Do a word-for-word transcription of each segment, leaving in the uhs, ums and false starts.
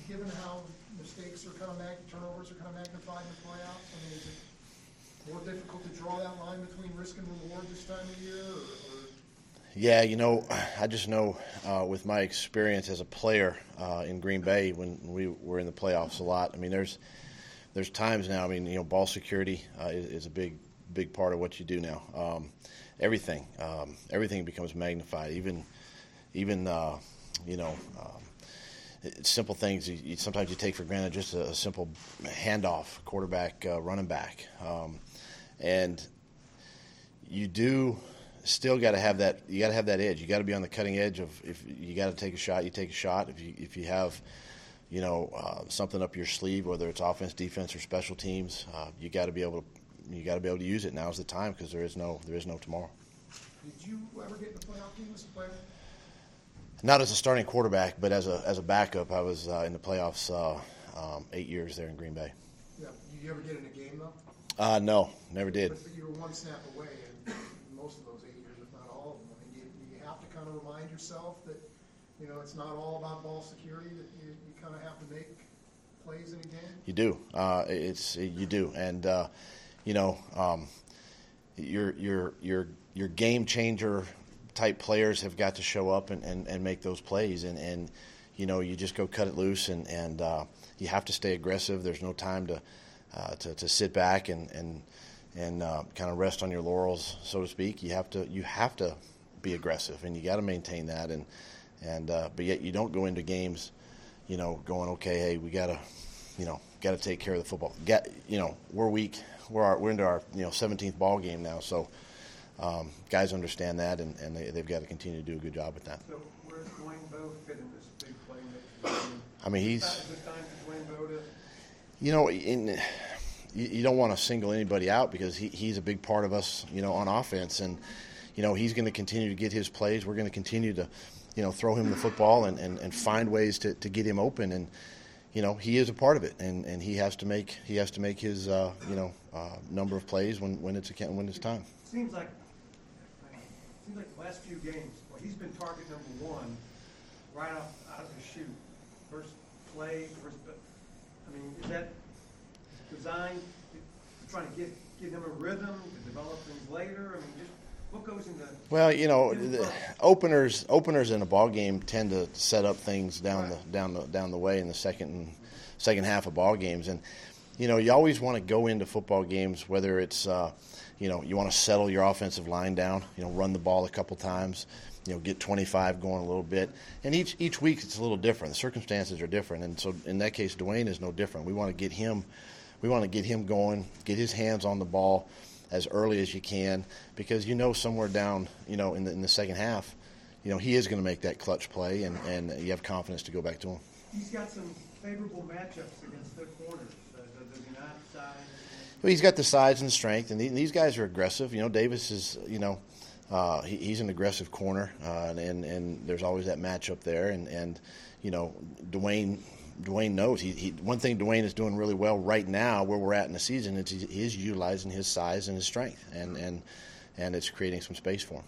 given how mistakes are kind of mag- turnovers are kind of magnified in the playoffs? I mean, is it more difficult to draw that line between risk and reward this time of year? Or, or? Yeah, you know, I just know uh, with my experience as a player uh, in Green Bay when we were in the playoffs a lot. I mean, there's there's times now. I mean, you know, ball security uh, is, is a big big part of what you do now. Um, everything um, everything becomes magnified. Even even uh, you know. Um, Simple things you, you, sometimes you take for granted, just a, a simple handoff, quarterback, uh, running back. Um, and you do still got to have that, you got to have that edge. You got to be on the cutting edge of, if you got to take a shot, you take a shot. If you, if you have, you know, uh, something up your sleeve, whether it's offense, defense, or special teams, uh, you got to be able to, you got to be able to use it. Now's the time, because there is no, there is no tomorrow. Did you ever get in the playoff game as a player? Not as a starting quarterback, but as a as a backup. I was uh, in the playoffs uh, um, eight years there in Green Bay. Yeah. Did you ever get in a game, though? Uh, no, never did. But, but you were one snap away, and most of those eight years, if not all of them. I mean, you, you have to kind of remind yourself that, you know, it's not all about ball security, that you, you kind of have to make plays in a game. You do. Uh, it's you do. And, uh, you know, um, your, your, your, your game changer type players have got to show up and, and, and make those plays, and, and you know, you just go cut it loose, and, and uh, you have to stay aggressive. There's no time to uh, to, to sit back and and and uh, kind of rest on your laurels, so to speak. You have to you have to be aggressive, and you got to maintain that, and and uh, but yet you don't go into games, you know, going, okay, hey, we gotta, you know, got to take care of the football. Get, you know, we're weak. We're our, we're into our you know seventeenth ball game now, so. Um, guys understand that, and, and they, they've got to continue to do a good job with that. So where's Dwayne Bowe fit in this big play next year? I mean, he's. Is it time for Dwayne Bowe to? You know, in, you, you don't want to single anybody out, because he, he's a big part of us, you know, on offense, and you know he's going to continue to get his plays. We're going to continue to, you know, throw him the football and, and, and find ways to, to get him open, and you know he is a part of it, and, and he has to make he has to make his uh, you know uh, number of plays when, when it's a, when it's time. Seems like. Seems like the last few games, well, he's been target number one right off out of the chute. First play, first. I mean, is that designed to try to get give him a rhythm to develop things later? I mean, just what goes into? Well, you know, the openers openers in a ball game tend to set up things down right. the down the down the way in the second and second half of ball games, and you know, you always want to go into football games, whether it's uh, you know, you want to settle your offensive line down, you know, run the ball a couple times, you know, get twenty-five going a little bit. And each each week it's a little different. The circumstances are different. And so in that case, Dwayne is no different. We want to get him we want to get him going, get his hands on the ball as early as you can, because you know somewhere down, you know, in the in the second half, you know, he is going to make that clutch play, and, and you have confidence to go back to him. He's got some favorable matchups against their corners. Uh, does he not size? Well, he's got the size and the strength, and these guys are aggressive. You know, Davis is, you know, uh, he, he's an aggressive corner, uh, and, and there's always that matchup there. And, and you know, Dwayne Dwayne knows. He, he one thing Dwayne is doing really well right now, where we're at in the season, is he, he is utilizing his size and his strength, and, and and it's creating some space for him.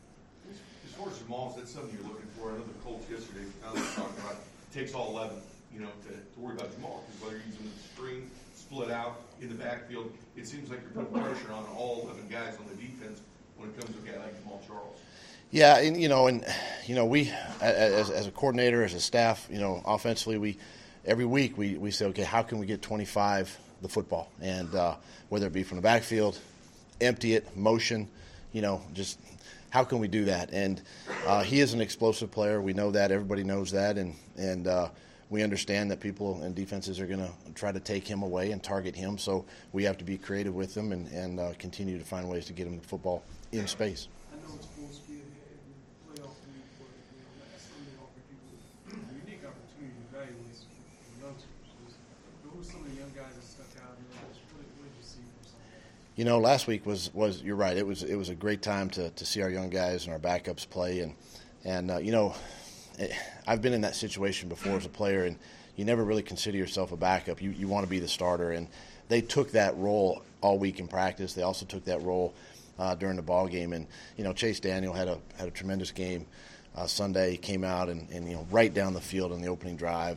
As far as Jamal, is that something you're looking for? I know the Colts yesterday kind of talking about it takes all eleven, you know, to, to worry about Jamal, because whether you're using the screen, split out in the backfield, it seems like you're putting pressure on all eleven guys on the defense when it comes to a guy like Jamal Charles. Yeah, and you know, and you know, we as, as a coordinator, as a staff, you know, offensively, we every week we, we say, okay, how can we get twenty-five the football, and uh, whether it be from the backfield, empty it, motion, you know, just how can we do that? And uh, he is an explosive player. We know that. Everybody knows that, and and uh, we understand that people and defenses are going to try to take him away and target him. So we have to be creative with them and and uh, continue to find ways to get him the football in space. I know it's full speed ahead in the playoff week, but you know, last Sunday offered you a unique opportunity to evaluate some youngsters. Who were some of the young guys that stuck out? You know, what, what did you see from some of them? You know, last week was, was you're right. It was it was a great time to, to see our young guys and our backups play, and and uh, you know, it, I've been in that situation before as a player, and you never really consider yourself a backup. You you want to be the starter, and they took that role all week in practice. They also took that role uh, during the ball game, and you know, Chase Daniel had a had a tremendous game uh, Sunday. He came out and, and you know right down the field on the opening drive, and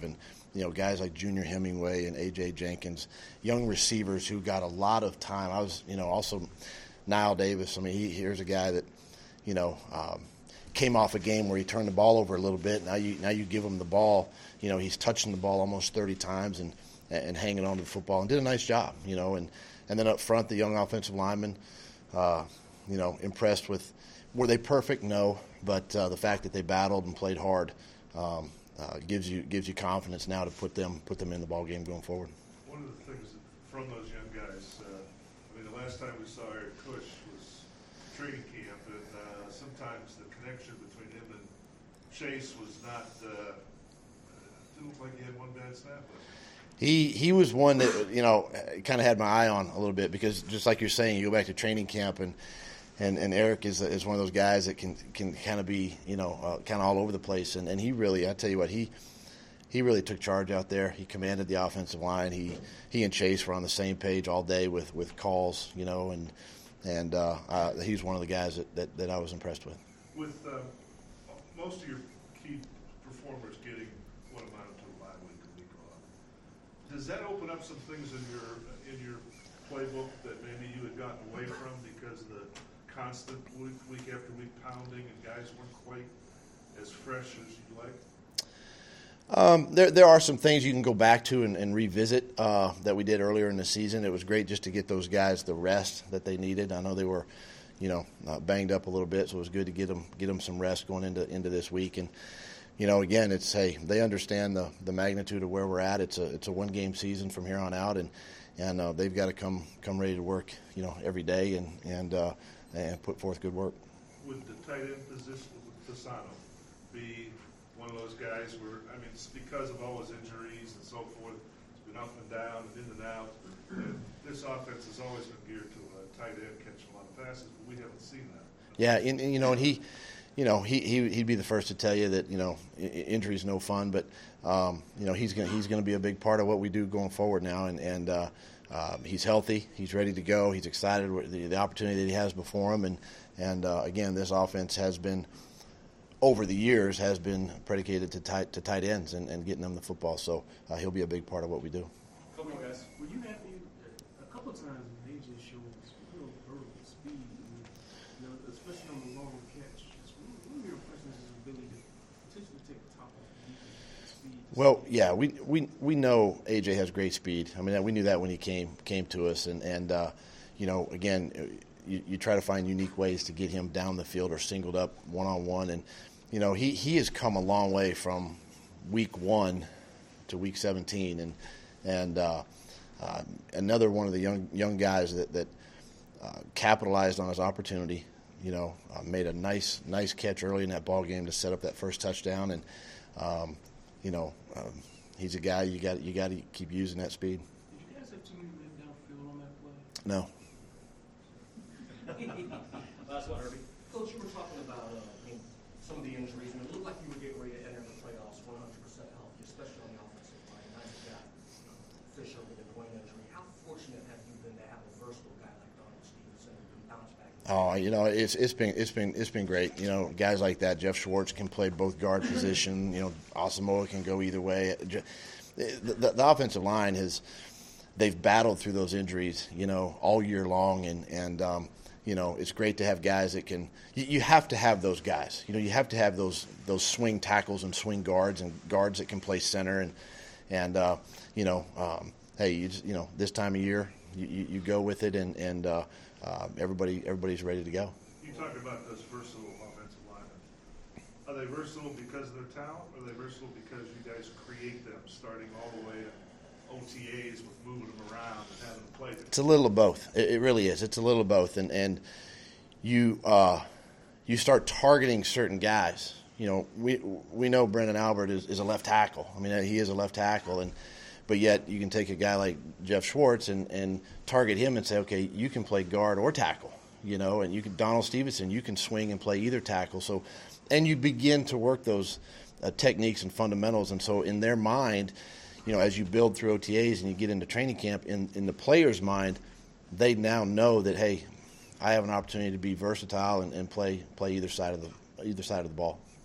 you know, guys like Junior Hemingway and A J Jenkins, young receivers who got a lot of time. I was, you know, also Niall Davis. I mean, he, here's a guy that, you know, um, came off a game where he turned the ball over a little bit. Now you now you give him the ball. You know, he's touching the ball almost thirty times and, and hanging on to the football and did a nice job, you know. And, and then up front, the young offensive linemen, uh, you know, impressed with, were they perfect? No. But uh, the fact that they battled and played hard um, uh, gives you gives you confidence now to put them put them in the ball game going forward. One of the things from those young guys, uh, I mean, the last time we saw Eric Kush was training camp, and uh, sometimes the connection between him and Chase was not, uh, didn't look like he had one bad snap. He he was one that, you know, kind of had my eye on a little bit because just like you're saying, you go back to training camp and and, and Eric is is one of those guys that can can kind of be, you know, uh, kind of all over the place, and, and he really, I tell you what, he he really took charge out there. He commanded the offensive line. He he and Chase were on the same page all day with, with calls, you know, and and uh, uh, he's one of the guys that, that, that I was impressed with. With uh, most of your key performers getting what amounted to a bye week, a week off, does that open up some things in your in your playbook that maybe you had gotten away from because of the constant week, week after week pounding and guys weren't quite as fresh as you'd like? Um, there there are some things you can go back to and, and revisit uh, that we did earlier in the season. It was great just to get those guys the rest that they needed. I know they were, you know, uh, banged up a little bit, so it was good to get them get them some rest going into into this week. And you know, again, it's hey, they understand the the magnitude of where we're at. It's a it's a one game season from here on out, and and uh, they've got to come come ready to work, you know, every day and and uh, and put forth good work. Would the tight end position with Fasano be one of those guys where, I mean, it's because of all his injuries and so forth, it's been up and down and in and out. And this offense has always been geared to a tight end catching a lot of passes, but we haven't seen that. Yeah, and, and you know, and he, you know, he, he he'd be the first to tell you that, you know, injury is no fun, but um, you know, he's gonna he's gonna be a big part of what we do going forward now, and and uh, uh, he's healthy, he's ready to go, he's excited with the, the opportunity that he has before him, and and uh, again, this offense has been, over the years, has been predicated to tight to tight ends and, and getting them the football. So uh, he'll be a big part of what we do. Come on, guys. Were you happy a couple of times when A J showed real vertical speed, and, you know, especially on the long catch? Just what were your impressions of his ability to potentially take the top off the defense speed? Well, yeah, we we we know A J has great speed. I mean, we knew that when he came came to us, and and uh, you know, again, you, you try to find unique ways to get him down the field or singled up one on one, and you know, he, he has come a long way from week one to week seventeen, and and uh, uh, another one of the young young guys that that uh, capitalized on his opportunity. You know, uh, made a nice nice catch early in that ball game to set up that first touchdown, and um, you know, um, he's a guy you got you got to keep using that speed. Did you guys have too many men downfield on that play? No. Last one, Herbie. Coach, you were talking about uh, I mean, some of the injuries, and it looked like you were getting ready to enter the playoffs one hundred percent healthy, especially on the offensive line. Now you've got Fisher with a groin injury. How fortunate have you been to have a versatile guy like Donald Stevenson who can bounce back? Oh, you know, it's it's been it's been it's been great. You know, guys like that. Jeff Schwartz can play both guard position. You know, Asamoah can go either way. The, the, the offensive line has they've battled through those injuries, you know, all year long, and and um, you know, it's great to have guys that can. You, you have to have those guys. You know, you have to have those those swing tackles and swing guards and guards that can play center and and uh, you know, um, hey, you just, you know, this time of year, you, you, you go with it, and and uh, uh, everybody everybody's ready to go. You talk about those versatile offensive linemen. Are they versatile because of their talent, or are they versatile because you guys create them, starting all the way at O T As with moving them around and having them play them? It's a little of both. It, it really is. It's a little of both, and and you uh, you start targeting certain guys. You know, we we know Brendan Albert is, is a left tackle. I mean, he is a left tackle, and but yet you can take a guy like Jeff Schwartz and, and target him and say, okay, you can play guard or tackle. You know, and you can Donald Stevenson, you can swing and play either tackle. So, and you begin to work those uh, techniques and fundamentals, and so in their mind, you know, as you build through O T As and you get into training camp, in, in the player's mind, they now know that, hey, I have an opportunity to be versatile and, and play play either side of the either side of the ball.